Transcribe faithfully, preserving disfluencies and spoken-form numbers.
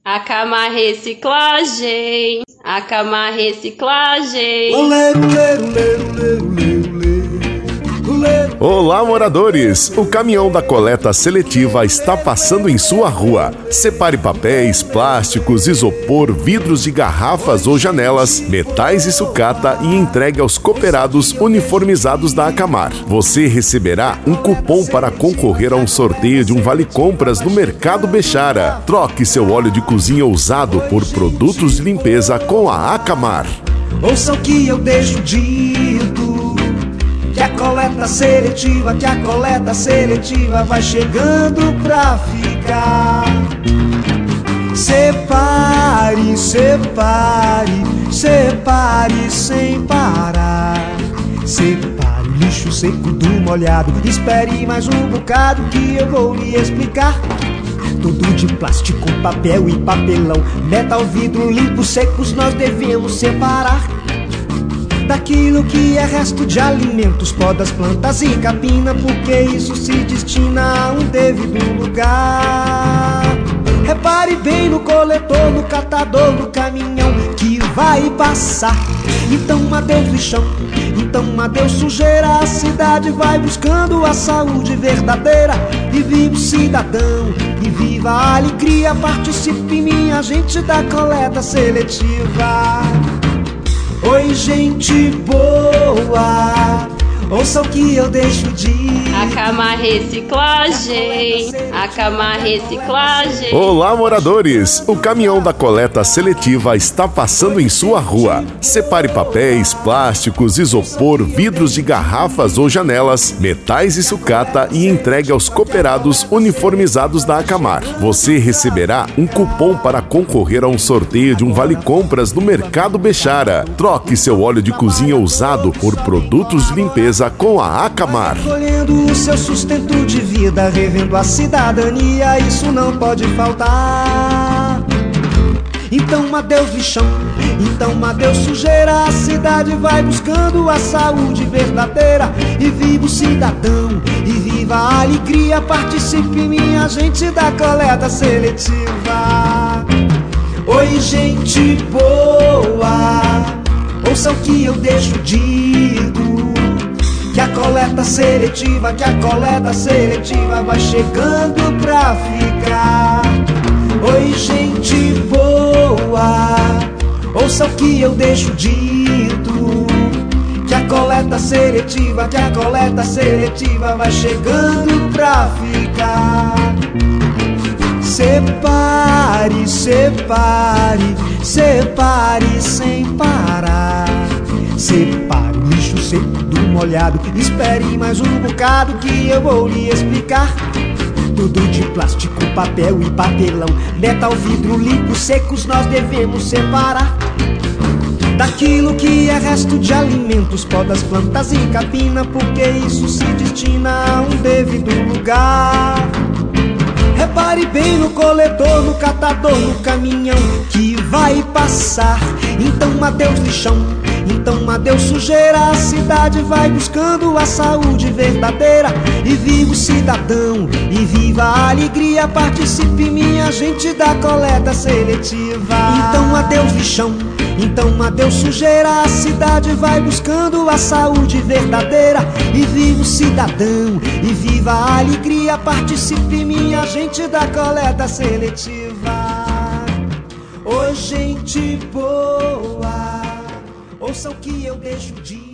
Acamar reciclagem, acamar reciclagem. Olê, olê, olê, olê, olê, olê. Olá, moradores! O caminhão da coleta seletiva está passando em sua rua. Separe papéis, plásticos, isopor, vidros de garrafas ou janelas, metais e sucata e entregue aos cooperados uniformizados da Acamar. Você receberá um cupom para concorrer a um sorteio de um vale-compras no Mercado Bechara. Troque seu óleo de cozinha usado por produtos de limpeza com a Acamar. Ouça o que eu deixo dito, que a coleta seletiva, que a coleta seletiva vai chegando pra ficar. Separe, separe, separe sem parar. Separe o lixo seco do molhado. Espere mais um bocado que eu vou lhe explicar. Tudo de plástico, papel e papelão, metal, vidro, limpos, secos nós devemos separar. Daquilo que é resto de alimentos, podas, plantas e capina, porque isso se destina a um devido lugar. Repare bem no coletor, no catador, no caminhão que vai passar. Então adeus lixão, então adeus sujeira. A cidade vai buscando a saúde verdadeira. E viva o cidadão, e viva a alegria. Participe, minha gente, da coleta seletiva. Oi, gente boa, ouça o que eu deixo de Acamar reciclagem, acamar reciclagem. Olá, moradores! O caminhão da coleta seletiva está passando em sua rua. Separe papéis, plásticos, isopor, vidros de garrafas ou janelas, metais e sucata e entregue aos cooperados uniformizados da Acamar. Você receberá um cupom para concorrer a um sorteio de um vale-compras no Mercado Bechara. Troque seu óleo de cozinha usado por produtos de limpeza com a Acamar. Colhendo o seu sustento de vida, revendo a cidadania, isso não pode faltar. Então adeus lixão, então adeus sujeira. A cidade vai buscando a saúde verdadeira. E viva o cidadão, e viva a alegria. Participe, minha gente, da coleta seletiva. Oi, gente boa, ouça o que eu deixo dito, que a coleta seletiva, que a coleta seletiva vai chegando pra ficar. Oi, gente boa, ouça o que eu deixo dito, que a coleta seletiva, que a coleta seletiva vai chegando pra ficar. Separe, separe, separe sem parar. Separe o lixo seco do molhado. Espere mais um bocado que eu vou lhe explicar. Tudo de plástico, papel e papelão, metal, vidro, limpos, secos nós devemos separar. Daquilo que é resto de alimentos, podas, plantas e capina, porque isso se destina a um devido lugar. Repare bem no coletor, no catador, no caminhão que vai passar. Então adeus lixão, então adeus sujeira. A cidade vai buscando a saúde verdadeira. E viva o cidadão, e viva a alegria. Participe, minha gente, da coleta seletiva. Então adeus lixão, então adeus sujeira. A cidade vai buscando a saúde verdadeira. E viva o cidadão, e viva a alegria. Participe, minha gente, da coleta seletiva. Ô, gente boa, ouça o que eu deixo de